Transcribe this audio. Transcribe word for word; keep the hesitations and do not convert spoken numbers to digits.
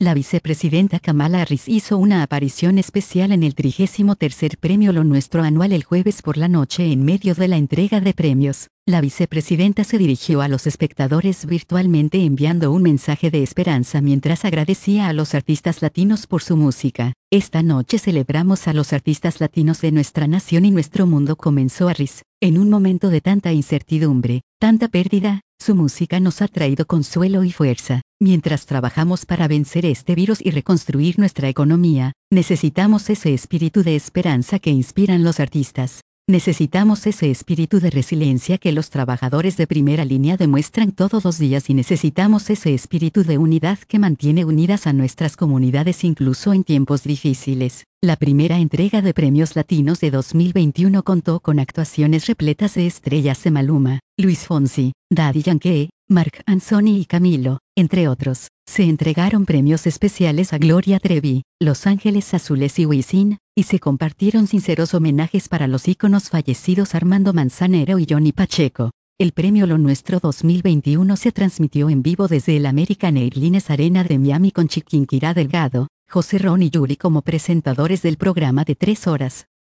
La vicepresidenta Kamala Harris hizo una aparición especial en el trigésimo tercer Premio Lo Nuestro anual el jueves por la noche en medio de la entrega de premios. La vicepresidenta se dirigió a los espectadores virtualmente enviando un mensaje de esperanza mientras agradecía a los artistas latinos por su música. Esta noche celebramos a los artistas latinos de nuestra nación y nuestro mundo, comenzó Harris. En un momento de tanta incertidumbre, tanta pérdida, su música nos ha traído consuelo y fuerza. Mientras trabajamos para vencer este virus y reconstruir nuestra economía, necesitamos ese espíritu de esperanza que inspiran los artistas. Necesitamos ese espíritu de resiliencia que los trabajadores de primera línea demuestran todos los días y necesitamos ese espíritu de unidad que mantiene unidas a nuestras comunidades incluso en tiempos difíciles. La primera entrega de Premios Latinos de dos mil veintiuno contó con actuaciones repletas de estrellas de Maluma, Luis Fonsi, Daddy Yankee, Marc Anthony y Camilo, entre otros. Se entregaron premios especiales a Gloria Trevi, Los Ángeles Azules y Wisin, y se compartieron sinceros homenajes para los íconos fallecidos Armando Manzanero y Johnny Pacheco. El premio Lo Nuestro dos mil veintiuno se transmitió en vivo desde el American Airlines Arena de Miami con Chiquinquirá Delgado, José Ron y Yuri como presentadores del programa de tres horas.